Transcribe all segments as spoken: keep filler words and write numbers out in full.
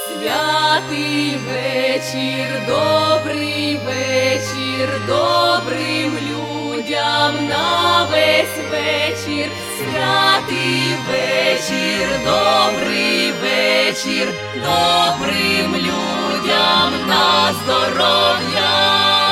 Святий вечір, добрий вечір, добрим людям на весь вечір. Святий вечір, добрий вечір, добрим людям на здоров'я.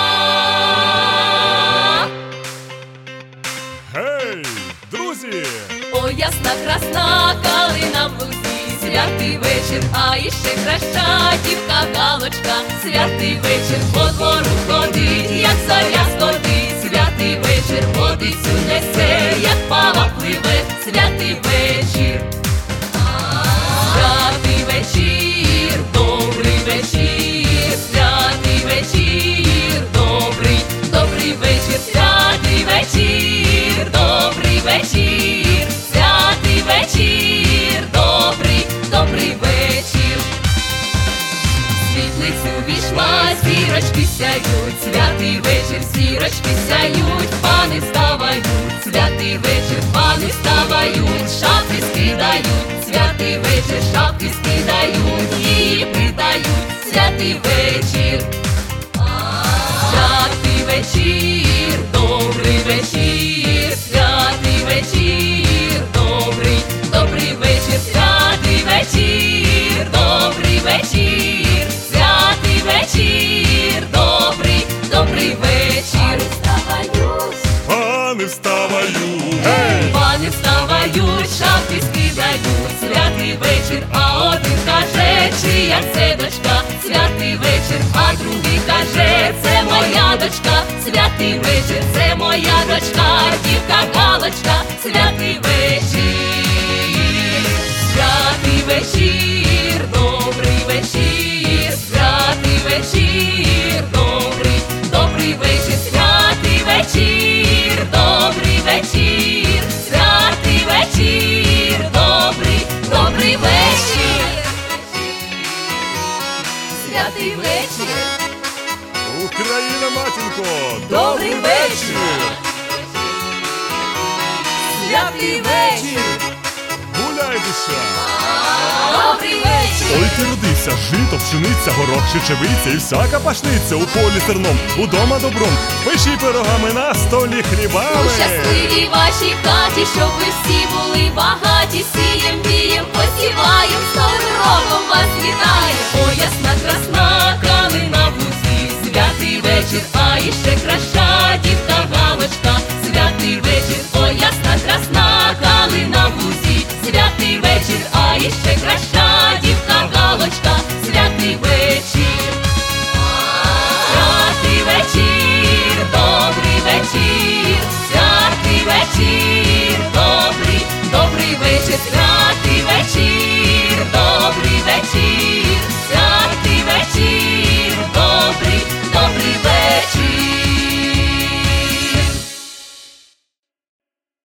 Гей, друзі! О, ясна красна калина в лузі, святий вечір, а іще краща дівка Галочка. Святий вечір по двору ходить, як зоря сходить. Святий вечір водицю несе, як пава пливе. Святий вечір, святий вечір, добрий вечір. Святий вечір, добрий, добрий вечір. Святий вечір, добрий вечір. Святий вечір, добрий, добрий вечір. Світлицю війшла, зірочки сяють. Святий вечір, зірочки сяють, пани вставають. Святий вечір, пани вставають, шапки скидають. Святий вечір, шапки скидають, її питають. Святий вечір, святий вечір, добрий вечір. Святий вечір, добрий, добрий вечір. Святий вечір, добрий вечір. Святий вечір, добрий, добрий вечір. Пани вставають! Гей! Пани вставають, шапки скидають. Святий вечір, а один каже, чия це дочка. Святий вечір, а другий каже, це моя дочка. Святий вечір, це моя дочка, дівка Галочка. Святий вечір, святий вечір, добрий вечір. Святий вечір, добрий, добрий вечір. Святий вечір, добрий вечір. Святий вечір, добрий, добрий вечір. Святий вечір, Україна, матінко! добрий вечір. Святий вечір, Гуляй, душа! добрий вечір. Ой, ти родився, жито, пшениця, горох, чечевиця і всяка пашниця. У полі зерном, удома добром, пиші пирогами, на столі хлібами. У щасливій вашій хаті, щоб ви всі були багаті. Сієм, вієм, посіваєм, з Новим роком вас вітає. О, ясна красна калина в лузі, святий вечір, а іще краща дівка Галочка. Святий вечір, о, ясна красна калина в лузі. Святий вечір, а іще краща дівка Галочка. Святий вечір, святий вечір, добрий вечір. Святий вечір, добрий, добрий вечір. Святий вечір, добрий вечір.